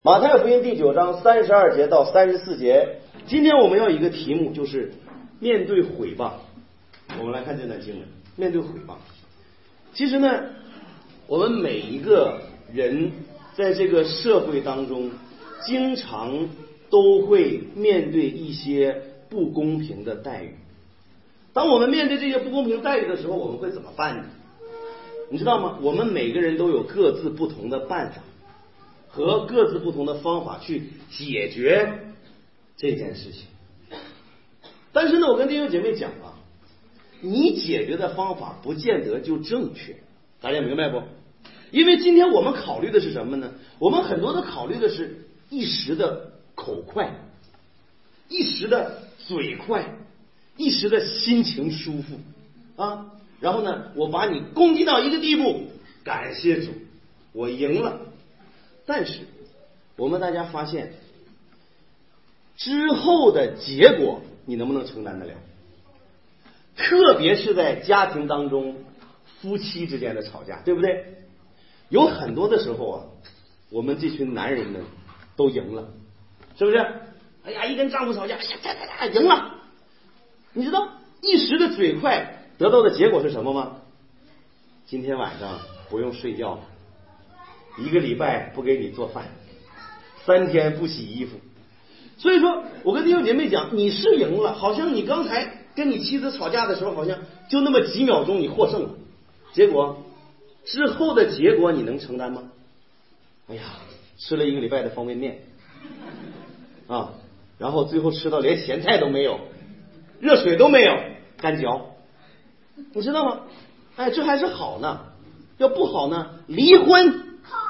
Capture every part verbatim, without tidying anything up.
马太福音第九章三十二节到三十四节，今天我们要一个题目，就是面对毁谤。我们来看这段经文，面对毁谤。其实呢，我们每一个人在这个社会当中，经常都会面对一些不公平的待遇。当我们面对这些不公平待遇的时候，我们会怎么办呢？你知道吗？我们每个人都有各自不同的办法和各自不同的方法去解决这件事情。但是呢，我跟弟兄姐妹讲啊，你解决的方法不见得就正确，大家明白不？因为今天我们考虑的是什么呢？我们很多的考虑的是一时的口快，一时的嘴快，一时的心情舒服啊。然后呢，我把你攻击到一个地步，感谢主，我赢了。但是我们大家发现，之后的结果你能不能承担得了？特别是在家庭当中，夫妻之间的吵架，对不对？有很多的时候啊，我们这群男人们都赢了，是不是？哎呀，一跟丈夫吵架，哎呀，哒哒哒，赢了。你知道一时的嘴快得到的结果是什么吗？今天晚上不用睡觉了，一个礼拜不给你做饭，三天不洗衣服。所以说我跟弟兄姐妹讲，你是赢了，好像你刚才跟你妻子吵架的时候，好像就那么几秒钟你获胜了，结果之后的结果你能承担吗？哎呀，吃了一个礼拜的方便面啊，然后最后吃到连咸菜都没有，热水都没有，干嚼，你知道吗？哎，这还是好呢，要不好呢，离婚。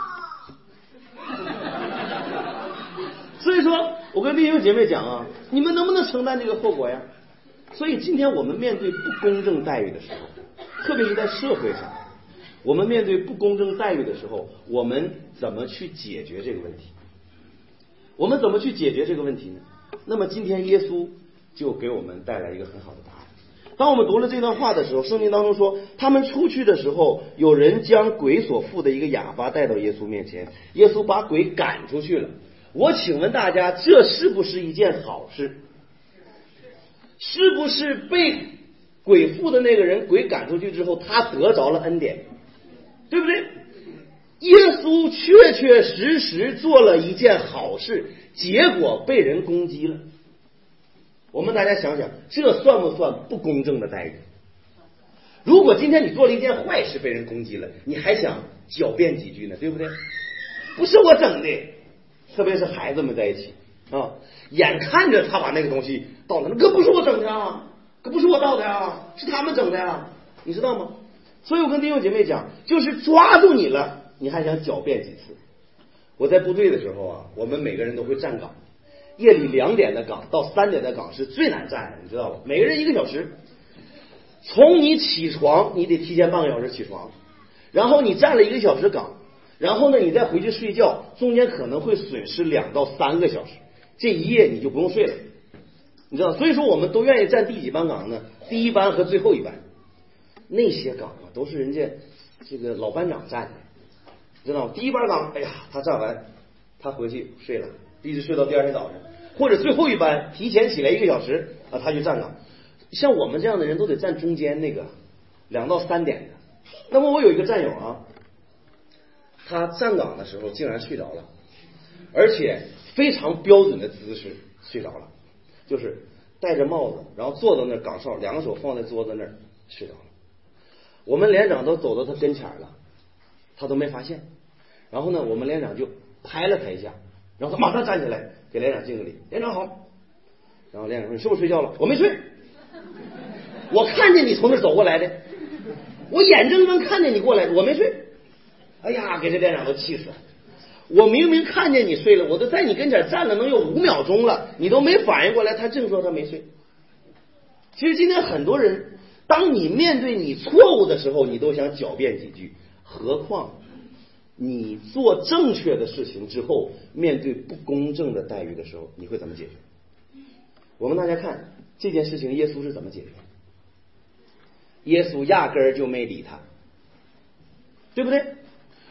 所以说我跟弟兄姐妹讲啊，你们能不能承担这个后果呀？所以今天我们面对不公正待遇的时候，特别是在社会上，我们面对不公正待遇的时候，我们怎么去解决这个问题？我们怎么去解决这个问题呢？那么今天耶稣就给我们带来一个很好的答案。当我们读了这段话的时候，圣经当中说，他们出去的时候，有人将鬼所附的一个哑巴带到耶稣面前，耶稣把鬼赶出去了。我请问大家，这是不是一件好事？是不是被鬼附的那个人鬼赶出去之后，他得着了恩典，对不对？耶稣确确实实做了一件好事，结果被人攻击了。我们大家想想，这算不算不公正的待遇？如果今天你做了一件坏事被人攻击了，你还想狡辩几句呢，对不对？不是我整的，特别是孩子们在一起啊，眼看着他把那个东西倒了，可不是我整的啊，可不是我倒的啊，是他们整的啊，你知道吗？所以我跟弟兄姐妹讲，就是抓住你了，你还想狡辩几次？我在部队的时候啊，我们每个人都会站岗，夜里两点的岗到三点的岗是最难站的，你知道吧？每个人一个小时，从你起床你得提前半个小时起床，然后你站了一个小时岗，然后呢你再回去睡觉，中间可能会损失两到三个小时，这一夜你就不用睡了，你知道？所以说我们都愿意站第几班岗呢？第一班和最后一班。那些岗啊都是人家这个老班长站的，知道吗？第一班岗，哎呀，他站完他回去睡了，一直睡到第二天早上，或者最后一班提前起来一个小时啊，他去站岗。像我们这样的人都得站中间那个两到三点的。那么我有一个战友啊，他站岗的时候竟然睡着了，而且非常标准的姿势睡着了，就是戴着帽子，然后坐到那岗哨，两个手放在桌子那儿睡着了。我们连长都走到他跟前了，他都没发现。然后呢，我们连长就拍了他一下，然后他马上站起来给连长敬个礼，连长好。然后连长说：“你是不是睡觉了？”我没睡，我看见你从那走过来的，我眼睁睁看见你过来的，我没睡。哎呀，给这连长都气死了！我明明看见你睡了，我都在你跟前站了能有五秒钟了，你都没反应过来，他正说他没睡。其实今天很多人，当你面对你错误的时候，你都想狡辩几句，何况你做正确的事情之后，面对不公正的待遇的时候，你会怎么解决？我们大家看这件事情，耶稣是怎么解决？耶稣压根儿就没理他，对不对？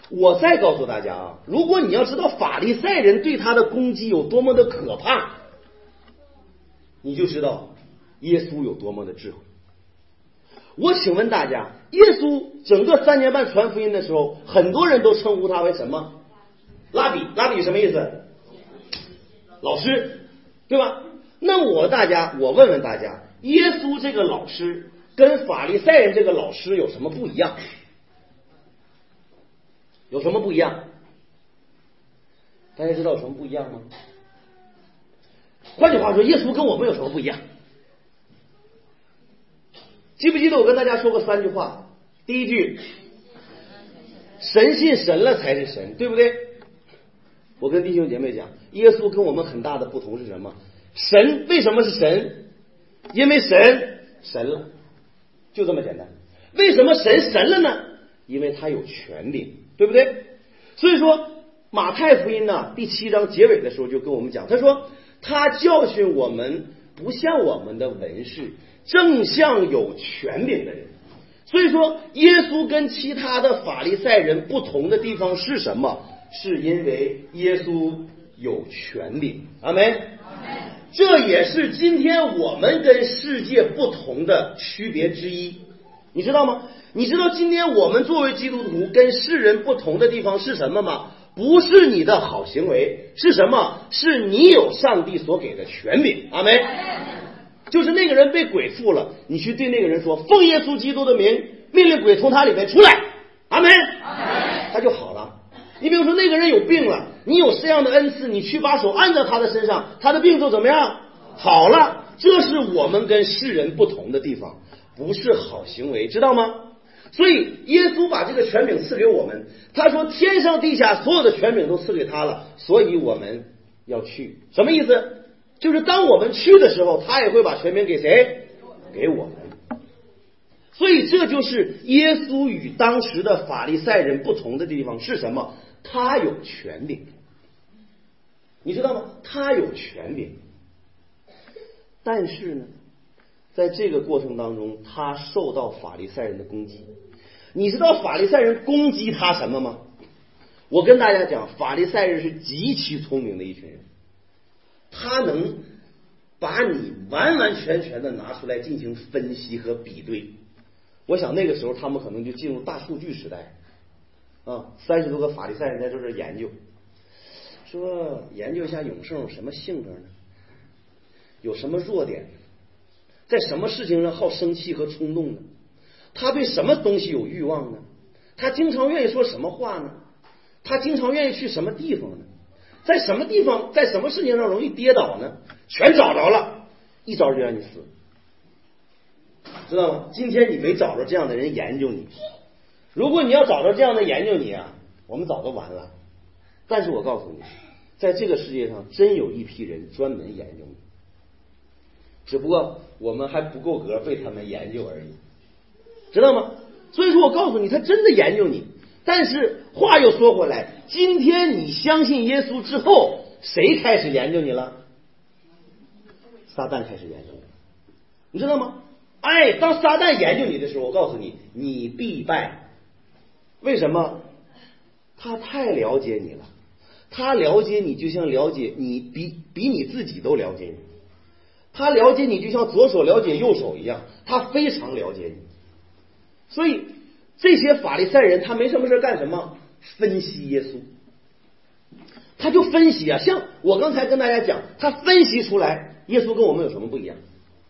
我再告诉大家啊，如果你要知道法利赛人对他的攻击有多么的可怕，你就知道耶稣有多么的智慧。我请问大家，耶稣整个三年半传福音的时候，很多人都称呼他为什么？拉比。拉比什么意思？老师，对吧？那我大家，我问问大家，耶稣这个老师跟法利赛人这个老师有什么不一样？有什么不一样？大家知道有什么不一样吗？换句话说，耶稣跟我们有什么不一样？记不记得我跟大家说过三句话？第一句，神信神了才是神，对不对？我跟弟兄姐妹讲，耶稣跟我们很大的不同是什么？神为什么是神？因为神神了，就这么简单。为什么神神了呢？因为他有权柄，对不对？所以说马太福音呢第七章结尾的时候就跟我们讲，他说他教训我们不像我们的文士，正像有权柄的人。所以说耶稣跟其他的法利赛人不同的地方是什么？是因为耶稣有权柄。阿们。这也是今天我们跟世界不同的区别之一，你知道吗？你知道今天我们作为基督徒跟世人不同的地方是什么吗？不是你的好行为，是什么？是你有上帝所给的权柄。阿们。就是那个人被鬼附了，你去对那个人说，奉耶稣基督的名命令鬼从他里面出来。阿们。他就好了。你比如说那个人有病了，你有这样的恩赐，你去把手按在他的身上，他的病就怎么样？好了。这是我们跟世人不同的地方，不是好行为，知道吗？所以耶稣把这个权柄赐给我们，他说天上地下所有的权柄都赐给他了，所以我们要去。什么意思？就是当我们去的时候，他也会把权柄给谁？给我们。所以这就是耶稣与当时的法利赛人不同的地方是什么？他有权柄，你知道吗？他有权柄。但是呢，在这个过程当中，他受到法利赛人的攻击。你知道法利赛人攻击他什么吗？我跟大家讲，法利赛人是极其聪明的一群人，他能把你完完全全的拿出来进行分析和比对。我想那个时候他们可能就进入大数据时代啊，三十多个法利赛人在这儿研究，说研究一下永圣有什么性格呢？有什么弱点？在什么事情上好生气和冲动呢？他对什么东西有欲望呢？他经常愿意说什么话呢？他经常愿意去什么地方呢？在什么地方，在什么事情上容易跌倒呢？全找着了，一招就让你死，知道吗？今天你没找着这样的人研究你，如果你要找着这样的研究你啊，我们早都完了。但是我告诉你，在这个世界上真有一批人专门研究你，只不过我们还不够格被他们研究而已，知道吗？所以说我告诉你，他真的研究你。但是话又说回来，今天你相信耶稣之后，谁开始研究你了？撒旦开始研究你，你知道吗？哎，当撒旦研究你的时候，我告诉你，你必败。为什么？他太了解你了，他了解你就像了解你比比你自己都了解你，他了解你就像左手了解右手一样，他非常了解你。所以这些法利赛人他没什么事干什么？分析耶稣。他就分析啊，像我刚才跟大家讲，他分析出来耶稣跟我们有什么不一样。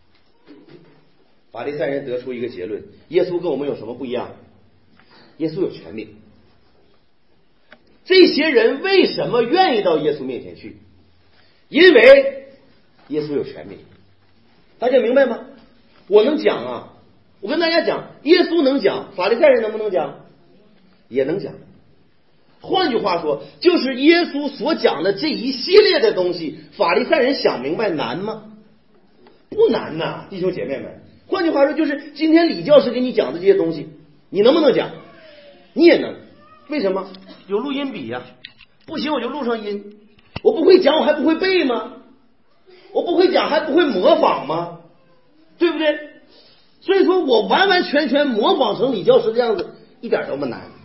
法利赛人得出一个结论，耶稣跟我们有什么不一样？耶稣有权柄。这些人为什么愿意到耶稣面前去？因为耶稣有权柄。大家明白吗？我能讲啊，我跟大家讲，耶稣能讲，法利赛人能不能讲？也能讲。换句话说，就是耶稣所讲的这一系列的东西，法利赛人想明白难吗？不难呐、啊，弟兄姐妹们。换句话说，就是今天李教师给你讲的这些东西，你能不能讲？你也能。为什么？有录音笔呀、啊，不行我就录上音。我不会讲，我还不会背吗？我不会讲，还不会模仿吗？对不对？所以说我完完全全模仿成李教师的样子，一点都不难。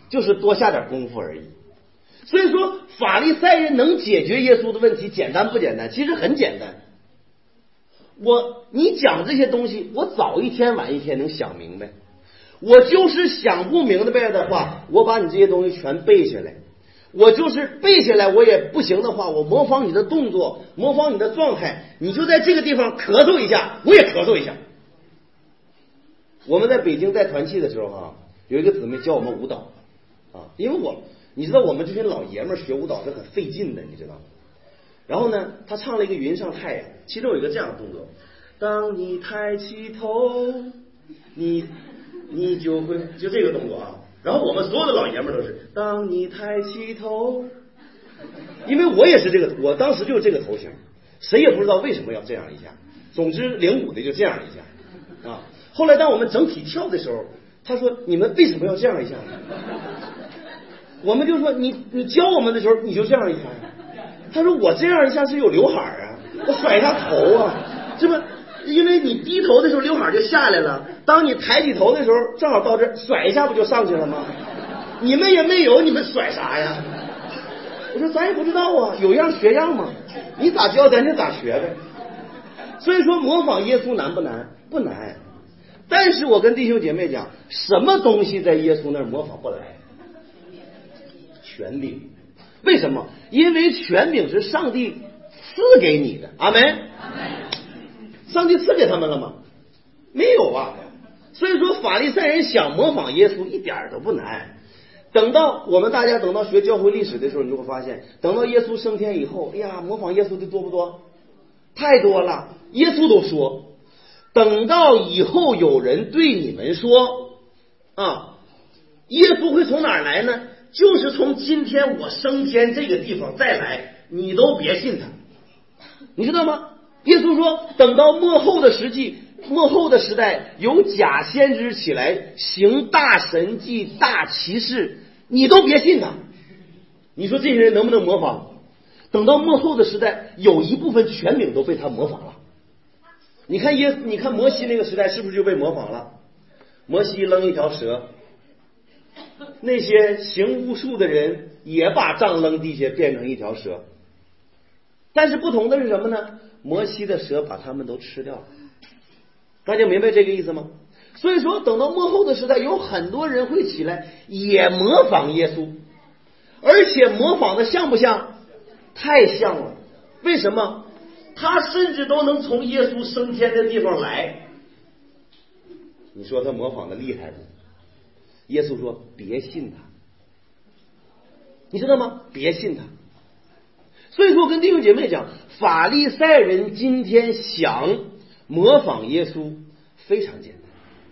就是多下点功夫而已。所以说法利赛人能解决耶稣的问题简单不简单？其实很简单。我你讲这些东西，我早一天晚一天能想明白。我就是想不明白的话，我把你这些东西全背下来。我就是背下来，我也不行的话，我模仿你的动作，模仿你的状态，你就在这个地方咳嗽一下，我也咳嗽一下。我们在北京带团契的时候啊，有一个姊妹教我们舞蹈啊，因为我你知道我们这些老爷们学舞蹈是很费劲的，你知道吗？然后呢，他唱了一个云上太阳，其中有一个这样的动作：当你抬起头，你你就会就这个动作啊。然后我们所有的老爷们都是当你抬起头，因为我也是这个，我当时就是这个头型，谁也不知道为什么要这样一下。总之领舞的就这样一下啊。后来当我们整体跳的时候，他说你们为什么要这样一下呢？我们就说你你教我们的时候你就这样一下呀。他说我这样一下是有刘海啊，我甩一下头啊，是吧？因为你低头的时候刘海就下来了，当你抬起头的时候正好到这甩一下不就上去了吗？你们也没有，你们甩啥呀？我说咱也不知道啊，有样学样嘛，你咋教咱就咋学呗。所以说模仿耶稣难不难？不难。但是我跟弟兄姐妹讲，什么东西在耶稣那儿模仿不来？权柄。为什么？因为权柄是上帝赐给你的。阿门。上帝赐给他们了吗？没有啊。所以说法利赛人想模仿耶稣一点都不难。等到我们大家等到学教会历史的时候，你就会发现，等到耶稣升天以后，哎呀，模仿耶稣的多不多？太多了。耶稣都说，等到以后有人对你们说啊，耶稣会从哪儿来呢？就是从今天我升天这个地方再来，你都别信他。你知道吗？耶稣说，等到末后的时期，末后的时代，有假先知起来行大神迹、大奇事，你都别信他。你说这些人能不能模仿？等到末后的时代，有一部分权柄都被他模仿了。你看耶，你看摩西那个时代是不是就被模仿了？摩西扔一条蛇，那些行巫术的人也把杖扔地下变成一条蛇。但是不同的是什么呢？摩西的蛇把他们都吃掉了。大家明白这个意思吗？所以说等到末后的时代，有很多人会起来也模仿耶稣，而且模仿的像不像？太像了。为什么？他甚至都能从耶稣升天的地方来。你说他模仿的厉害不？耶稣说别信他。你知道吗？别信他。所以说跟弟兄姐妹讲，法利赛人今天想模仿耶稣非常简单。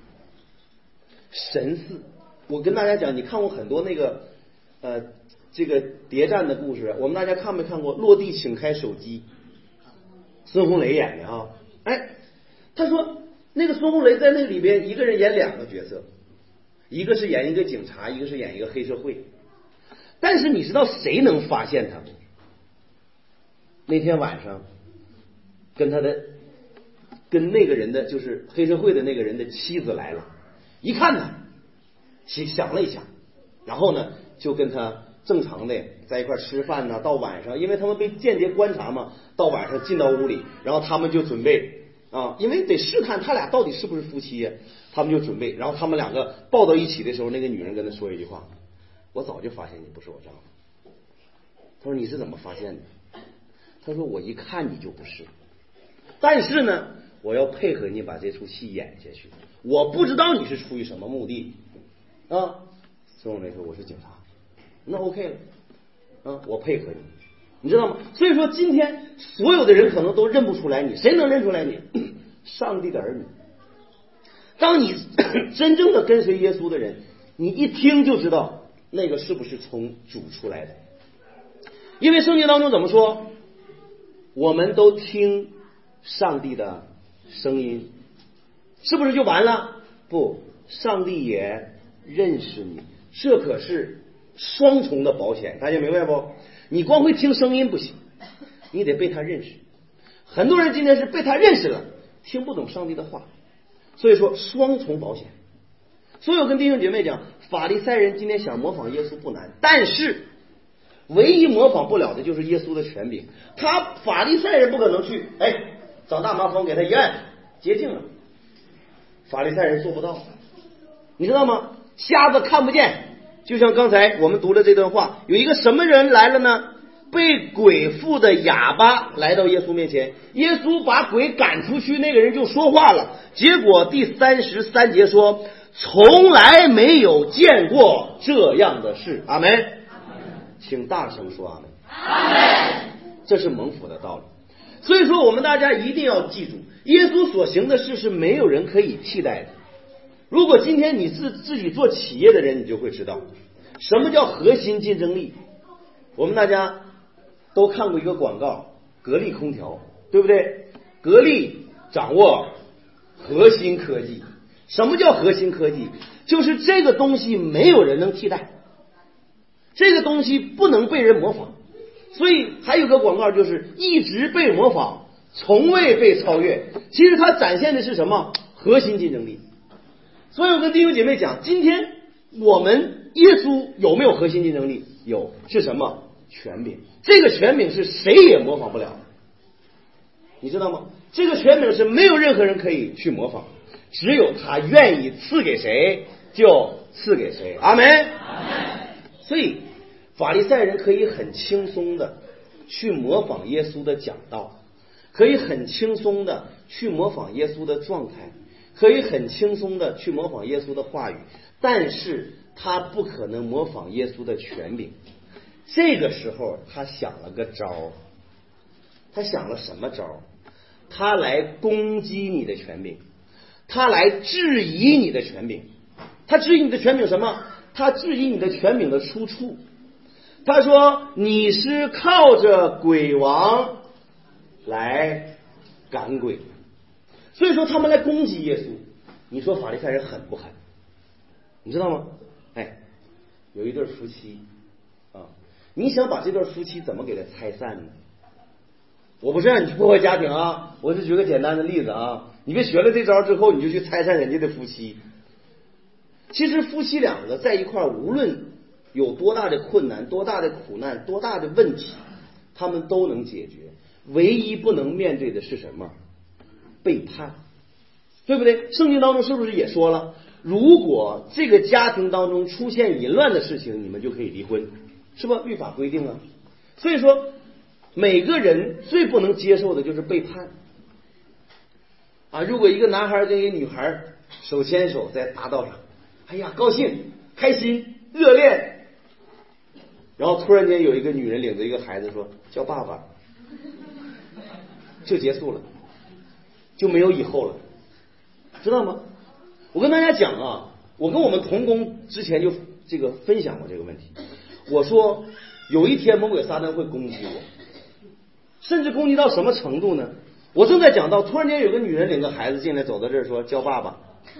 神似，我跟大家讲，你看过很多那个呃这个谍战的故事，我们大家看没看过？落地请开手机，孙红雷演的啊。哎，他说那个孙红雷在那里边一个人演两个角色，一个是演一个警察，一个是演一个黑社会。但是你知道谁能发现他吗？那天晚上跟他的跟那个人的就是黑社会的那个人的妻子来了，一看他想了一下，然后呢就跟他正常的在一块吃饭呢，到晚上因为他们被间谍观察嘛，到晚上进到屋里，然后他们就准备啊，因为得试探他俩到底是不是夫妻呀，他们就准备，然后他们两个抱到一起的时候，那个女人跟他说一句话：我早就发现你不是我丈夫。他说你是怎么发现的？他说我一看你就不是，但是呢我要配合你把这出戏演下去，我不知道你是出于什么目的啊。孙红雷说我是警察，那 OK 了啊，我配合你，你知道吗？所以说今天所有的人可能都认不出来你，谁能认出来你？上帝的儿女。当你真正的跟随耶稣的人，你一听就知道那个是不是从主出来的。因为圣经当中怎么说？我们都听上帝的声音，是不是就完了？不，上帝也认识你，这可是双重的保险，大家明白不？你光会听声音不行，你得被他认识。很多人今天是被他认识了，听不懂上帝的话，所以说双重保险。所以我跟弟兄姐妹讲， 法利赛人今天想模仿耶稣不难，但是唯一模仿不了的就是耶稣的权柄。他法利赛人不可能去，哎，找大麻风给他一按，洁净了。法利赛人做不到，你知道吗？瞎子看不见，就像刚才我们读的这段话，有一个什么人来了呢？被鬼附的哑巴来到耶稣面前，耶稣把鬼赶出去，那个人就说话了。结果第三十三节说，从来没有见过这样的事。阿门。请大声说阿门。阿门。这是蒙福的道理。所以说我们大家一定要记住，耶稣所行的事是没有人可以替代的。如果今天你自自己做企业的人，你就会知道什么叫核心竞争力。我们大家都看过一个广告，格力空调，对不对？格力掌握核心科技。什么叫核心科技？就是这个东西没有人能替代，这个东西不能被人模仿。所以还有个广告就是一直被模仿，从未被超越。其实它展现的是什么？核心竞争力。所以我跟弟兄姐妹讲，今天我们耶稣有没有核心竞争力？有。是什么？权柄。这个权柄是谁也模仿不了，你知道吗？这个权柄是没有任何人可以去模仿，只有他愿意赐给谁就赐给谁。阿门。所以法利赛人可以很轻松的去模仿耶稣的讲道，可以很轻松的去模仿耶稣的状态，可以很轻松的去模仿耶稣的话语，但是他不可能模仿耶稣的权柄。这个时候他想了个招，他想了什么招？他来攻击你的权柄，他来质疑你的权柄。他质疑你的权柄什么？他质疑你的权柄的出处。他说你是靠着鬼王来赶鬼。所以说他们来攻击耶稣。你说法利赛人狠不狠？你知道吗？哎，有一对夫妻啊，你想把这对夫妻怎么给他拆散呢？我不是让你去破坏家庭啊，我是举个简单的例子啊，你别学了这招之后你就去拆散人家的夫妻。其实夫妻两个在一块儿，无论有多大的困难、多大的苦难、多大的问题，他们都能解决。唯一不能面对的是什么？背叛，对不对？圣经当中是不是也说了，如果这个家庭当中出现淫乱的事情，你们就可以离婚，是吧？律法规定了。所以说每个人最不能接受的就是背叛啊！如果一个男孩跟一个女孩手牵手在大道上，哎呀，高兴、开心、热恋，然后突然间有一个女人领着一个孩子说叫爸爸，就结束了，就没有以后了，知道吗？我跟大家讲啊，我跟我们同工之前就这个分享过这个问题。我说有一天魔鬼撒旦会攻击我，甚至攻击到什么程度呢？我正在讲到，突然间有个女人领个孩子进来，走到这儿说叫爸爸。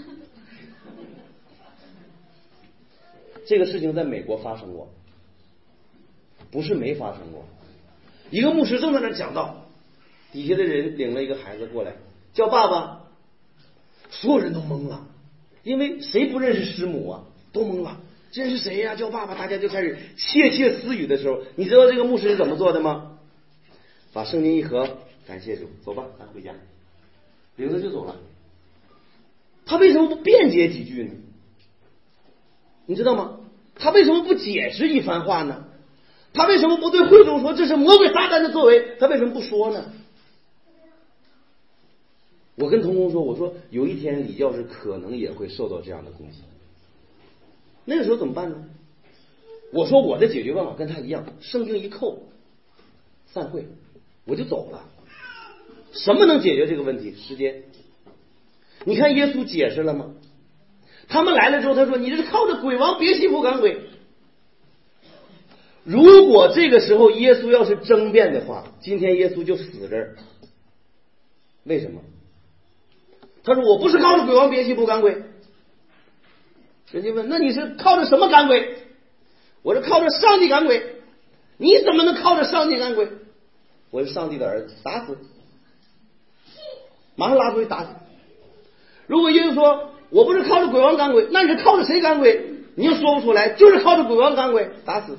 这个事情在美国发生过，不是没发生过。一个牧师正在那讲道，底下的人领了一个孩子过来叫爸爸，所有人都懵了，因为谁不认识师母啊？都懵了，这是谁呀？叫爸爸，大家就开始窃窃私语的时候，你知道这个牧师是怎么做的吗？把圣经一合，感谢主，走吧，咱回家，领着就走了。他为什么不辩解几句呢？你知道吗？他为什么不解释一番话呢？他为什么不对会众说这是魔鬼撒旦的作为？他为什么不说呢？我跟同工说，我说有一天李教师可能也会受到这样的攻击，那个时候怎么办呢？我说我的解决办法跟他一样，圣经一扣，散会，我就走了。什么能解决这个问题？时间。你看耶稣解释了吗？他们来了之后，他说你这是靠着鬼王别西卜赶鬼。如果这个时候耶稣要是争辩的话，今天耶稣就死这儿。为什么？他说我不是靠着鬼王别西卜赶鬼。人家问那你是靠着什么赶鬼？我是靠着上帝赶鬼。你怎么能靠着上帝赶鬼？我是上帝的儿子，打死，马上拉出去打死。如果耶稣说我不是靠着鬼王赶鬼，那你是靠着谁赶鬼？ 你又说不出来，就是靠着鬼王赶鬼，打死。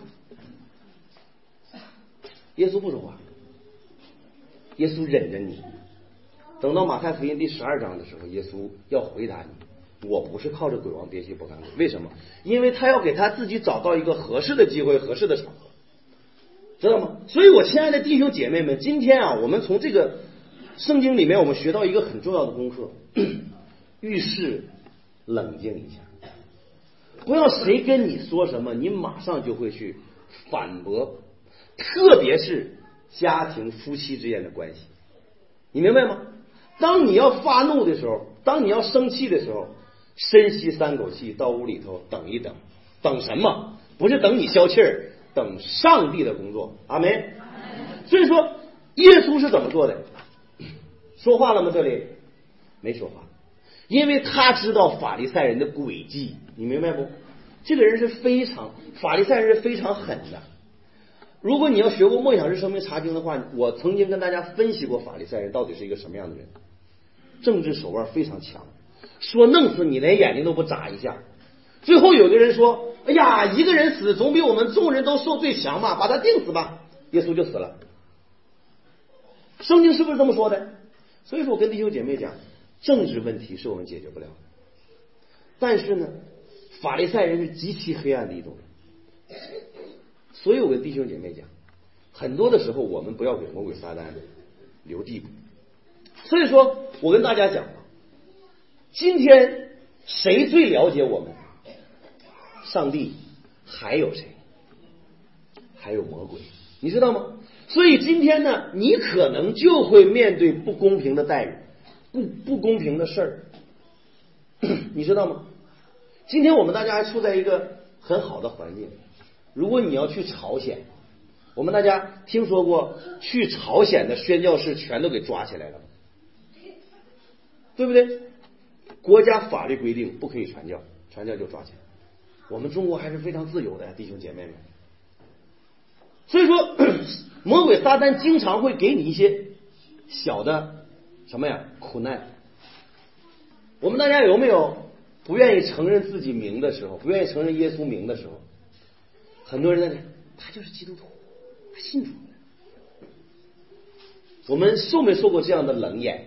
耶稣不说话，耶稣忍着你。等到马太福音第十二章的时候，耶稣要回答你，我不是靠着鬼王憋气不赶鬼，为什么？因为他要给他自己找到一个合适的机会、合适的场合，知道吗？所以我亲爱的弟兄姐妹们，今天啊，我们从这个圣经里面，我们学到一个很重要的功课：遇事冷静一下，不要谁跟你说什么，你马上就会去反驳，特别是家庭夫妻之间的关系，你明白吗？当你要发怒的时候，当你要生气的时候，深吸三口气，到屋里头等一等。等什么？不是等你消气儿，等上帝的工作。阿门。所以说耶稣是怎么做的？说话了吗？这里没说话，因为他知道法利赛人的诡计，你明白不？这个人是非常法利赛人是非常狠的。如果你要学过梦想式生命查经的话，我曾经跟大家分析过法利赛人到底是一个什么样的人。政治手腕非常强，说弄死你连眼睛都不眨一下。最后有个人说，哎呀，一个人死总比我们众人都受罪强嘛，把他定死吧。耶稣就死了。圣经是不是这么说的？所以说我跟弟兄姐妹讲，政治问题是我们解决不了，但是呢，法利赛人是极其黑暗的一种人。所以我跟弟兄姐妹讲，很多的时候我们不要给魔鬼撒旦留地步。所以说我跟大家讲，今天谁最了解我们？上帝，还有谁？还有魔鬼，你知道吗？所以今天呢，你可能就会面对不公平的待遇，不不公平的事儿，你知道吗？今天我们大家还处在一个很好的环境。如果你要去朝鲜，我们大家听说过去朝鲜的宣教士全都给抓起来了，对不对？国家法律规定不可以传教，传教就抓起来。我们中国还是非常自由的呀，弟兄姐妹们。所以说魔鬼撒旦经常会给你一些小的什么呀苦难。我们大家有没有不愿意承认自己名的时候，不愿意承认耶稣名的时候？很多人在讲他就是基督徒，他信主。我们受没受过这样的冷眼？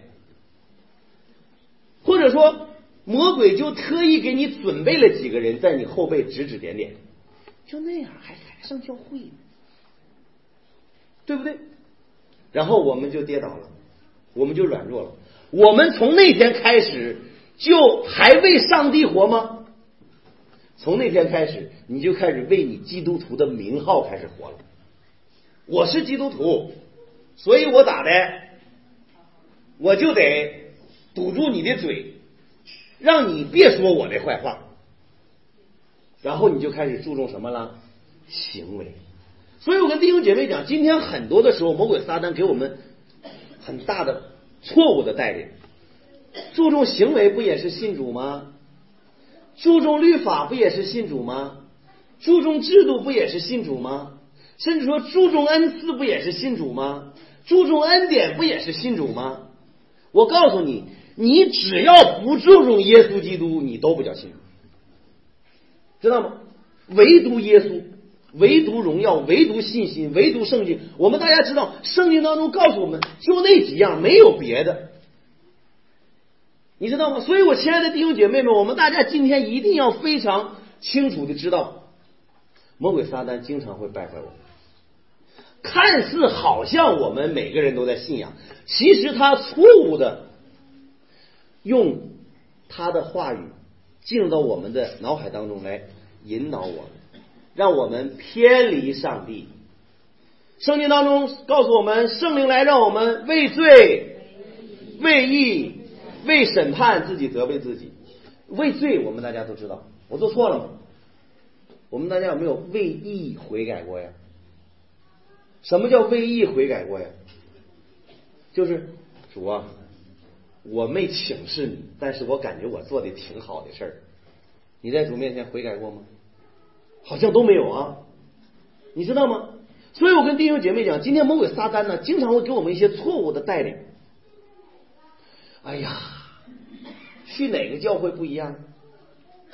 或者说魔鬼就特意给你准备了几个人在你后背指指点点，就那样还还上教会呢，对不对？然后我们就跌倒了，我们就软弱了。我们从那天开始就还为上帝活吗？从那天开始你就开始为你基督徒的名号开始活了。我是基督徒，所以我咋的？我就得堵住你的嘴，让你别说我的坏话。然后你就开始注重什么了？行为。所以我跟弟兄姐妹讲，今天很多的时候魔鬼撒旦给我们很大的错误的带领。注重行为不也是信主吗？注重律法不也是信主吗？注重制度不也是信主吗？甚至说注重恩赐不也是信主吗？注重恩典不也是信主吗？我告诉你，你只要不注重耶稣基督，你都不叫信主，知道吗？唯独耶稣，唯独荣耀，唯独信心，唯独圣经。我们大家知道，圣经当中告诉我们就那几样，没有别的，你知道吗？所以我亲爱的弟兄姐妹们，我们大家今天一定要非常清楚的知道，魔鬼撒旦经常会败坏我们。看似好像我们每个人都在信仰，其实他错误的用他的话语进入到我们的脑海当中来引导我们，让我们偏离上帝。圣经当中告诉我们，圣灵来让我们为罪、为义、为审判自己责备自己。为罪我们大家都知道，我做错了吗？我们大家有没有为义悔改过呀？什么叫为义悔改过呀？就是主啊，我没轻视你，但是我感觉我做的挺好的事儿，你在主面前悔改过吗？好像都没有啊，你知道吗？所以我跟弟兄姐妹讲，今天魔鬼撒旦呢，经常会给我们一些错误的带领。哎呀，去哪个教会不一样，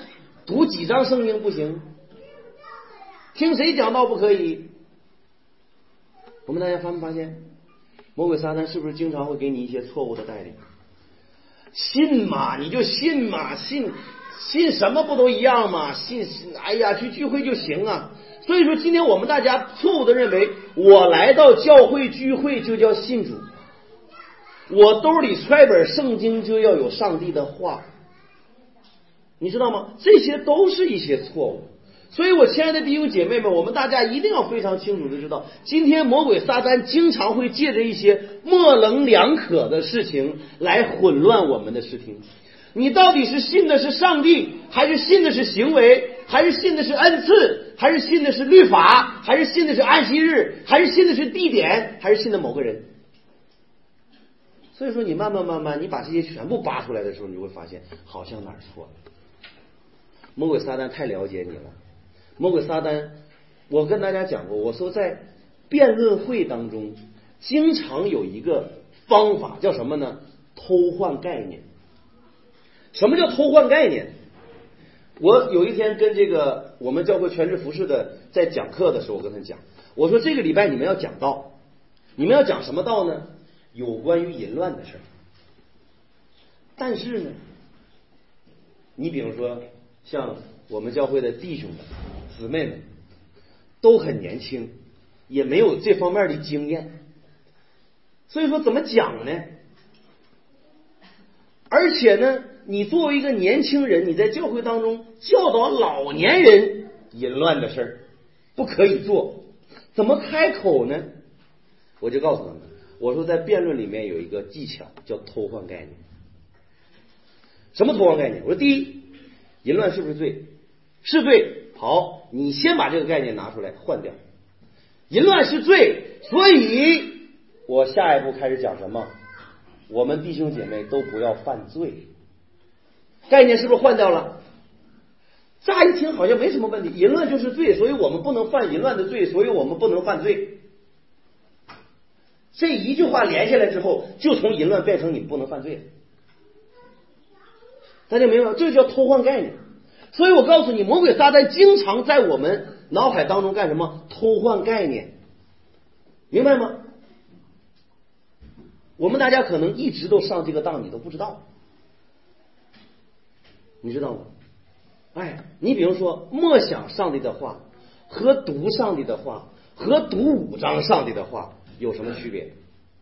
读几章圣经不行？听谁讲道不可以？我们大家发没发现，魔鬼撒旦是不是经常会给你一些错误的带领？信嘛，你就信嘛，信信什么不都一样嘛？信，哎呀，去聚会就行啊。所以说，今天我们大家错误的认为，我来到教会聚会就叫信主，我兜里揣本圣经就要有上帝的话，你知道吗？这些都是一些错误。所以我亲爱的弟兄姐妹们，我们大家一定要非常清楚的知道，今天魔鬼撒旦经常会借着一些模棱两可的事情来混乱我们的视听。你到底是信的是上帝，还是信的是行为，还是信的是恩赐，还是信的是律法，还是信的是安息日，还是信的是地点，还是信的某个人？所以说你慢慢慢慢你把这些全部扒出来的时候，你就会发现好像哪儿错了。魔鬼撒旦太了解你了。魔鬼撒旦，我跟大家讲过，我说在辩论会当中经常有一个方法叫什么呢？偷换概念。什么叫偷换概念？我有一天跟这个我们教会全职服事的在讲课的时候，我跟他讲，我说这个礼拜你们要讲道，你们要讲什么道呢？有关于淫乱的事儿。但是呢，你比如说像我们教会的弟兄们姊妹们都很年轻，也没有这方面的经验，所以说怎么讲呢？而且呢，你作为一个年轻人，你在教会当中教导老年人淫乱的事儿不可以做，怎么开口呢？我就告诉他们，我说在辩论里面有一个技巧叫偷换概念。什么偷换概念？我说第一，淫乱是不是罪？是罪。好，你先把这个概念拿出来换掉。淫乱是罪，所以我下一步开始讲什么？我们弟兄姐妹都不要犯罪。概念是不是换掉了？乍一听好像没什么问题，淫乱就是罪，所以我们不能犯淫乱的罪，所以我们不能犯罪。这一句话连下来之后，就从淫乱变成你不能犯罪了。大家明白吗？这叫偷换概念。所以我告诉你，魔鬼撒旦经常在我们脑海当中干什么？偷换概念，明白吗？我们大家可能一直都上这个当，你都不知道，你知道吗？哎，你比如说默想上帝的话和读上帝的话和读五章上帝的话有什么区别？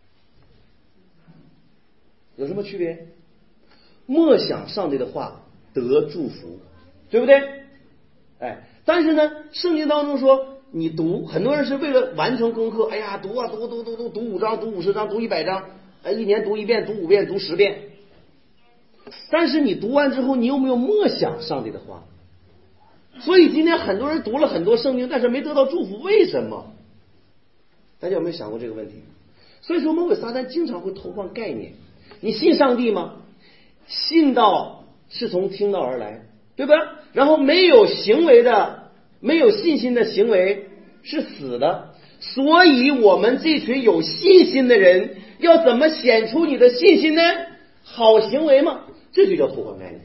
有什么区别？默想上帝的话得祝福，对不对？哎，但是呢，圣经当中说你读，很多人是为了完成功课，哎呀，读啊读读读读读五章，读五十章，读一百章，哎，一年读一遍，读五遍，读十遍。但是你读完之后，你有没有默想上帝的话？所以今天很多人读了很多圣经，但是没得到祝福，为什么？大家有没有想过这个问题？所以说魔鬼撒旦经常会偷换概念。你信上帝吗？信道是从听道而来，对吧？然后没有行为的，没有信心的行为是死的。所以我们这群有信心的人要怎么显出你的信心呢？好行为吗？这就叫偷换概念。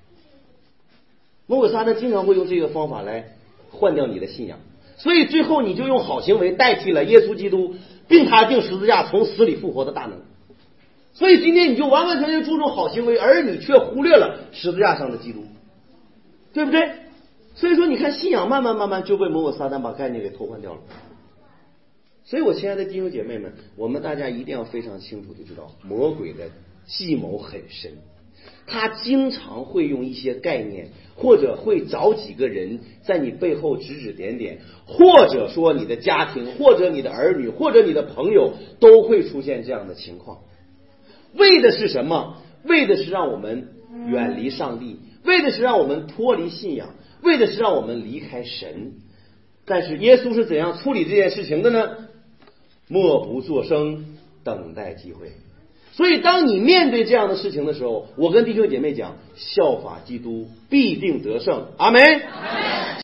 魔鬼撒旦经常会用这个方法来换掉你的信仰，所以最后你就用好行为代替了耶稣基督并他定十字架从死里复活的大能。所以今天你就完完全全注重好行为，而你却忽略了十字架上的基督，对不对？所以说你看信仰慢慢慢慢就被魔鬼撒旦把概念给偷换掉了。所以我亲爱的弟兄姐妹们，我们大家一定要非常清楚的知道，魔鬼的计谋很深，他经常会用一些概念，或者会找几个人在你背后指指点点，或者说你的家庭，或者你的儿女，或者你的朋友都会出现这样的情况。为的是什么？为的是让我们远离上帝，为的是让我们脱离信仰，为的是让我们离开神。但是耶稣是怎样处理这件事情的呢？默不作声，等待机会。所以当你面对这样的事情的时候，我跟弟兄姐妹讲，效法基督必定得胜。阿们。